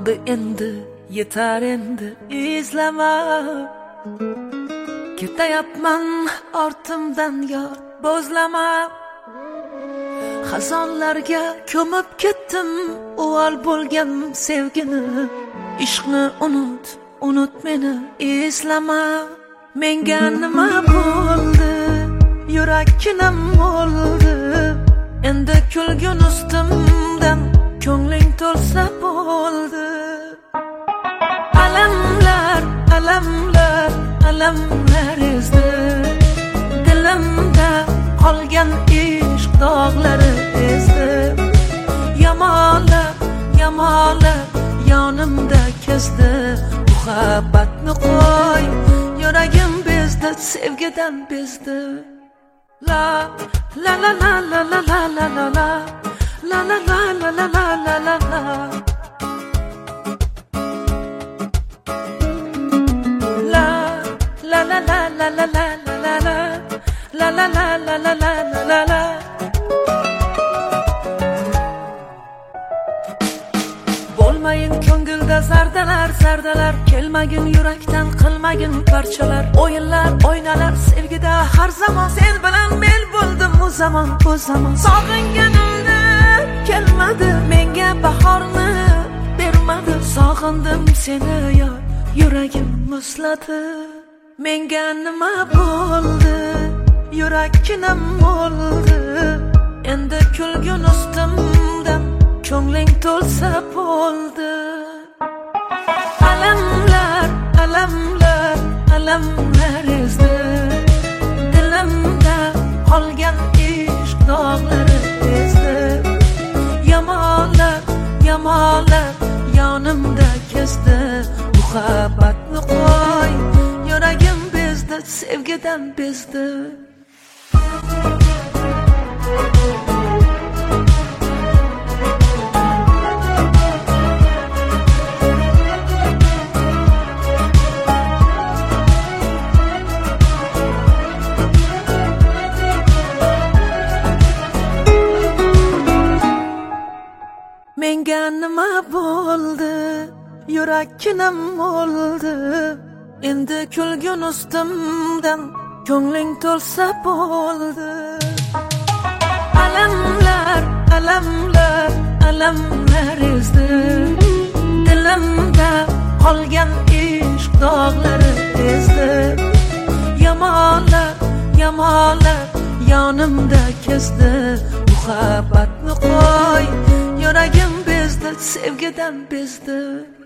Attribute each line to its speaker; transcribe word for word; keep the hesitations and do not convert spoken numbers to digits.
Speaker 1: Bo'ldi endi, yetar endi izlama. Ketayapman ortimdan yor, bo'zlama. Xazonlarga ko'mib ketdim, o'val bo'lgan sevgini. Ishqni unut, unut meni, eslama. Menga nima bo'ldi? Yurakkinam bo'ldi. Endi kulgun ustimdan ko'ngling to'lsa bo'ldi. Alamlar, alamlar, alamlar ezdi. Dilimda qolgan ishq dog'lari ezdi. Yamalab, yamalab yonimda kezdi. Muhabbatni qo'y, yuragim bezdi, sevgidan bezdi. La la la la la la la la la la la la la la la la la la la. La la la la la la la la la la la la la la la la la la. Bo'lmayin ko'ngilda zardalar, zardalar, kelmagin yurakdan, qilmagin parchalar. O'yinlar, o'ynalar sevgida har zamon, sen bilan men bo'ldim u zamon, bu zamon. Sog'inganimda kelmadi, menga bahorni bermadi. Sog'indim seni yor, yuragim muzladi. Menga nima bo'ldi? Yurakkinam bo'ldi. Endi kulgun ustimdan ko'ngling to'lsa bo'ldi. Alamlar, alamlar, alamlar ezdi. Dilimda qolgan ishq dog'lari ezdi. Yamalab, yamalab yonimda kezdi. Muhabbatni qo'y, yuragim bezdi, sevgidan bezdi. Menga nima bo'ldi? Yurakkinam bo'ldi. Endi kulgun ustimdan ko'ngling to'lsa bo'ldi. Alamlar, alamlar, alamlar ezdi. Dilimda qolgan ishq dog'lari ezdi. Yamalab, yamalab yonimda kezdi. Muhabbatni qo'y, yuragim bezdi, sevgidan bezdi.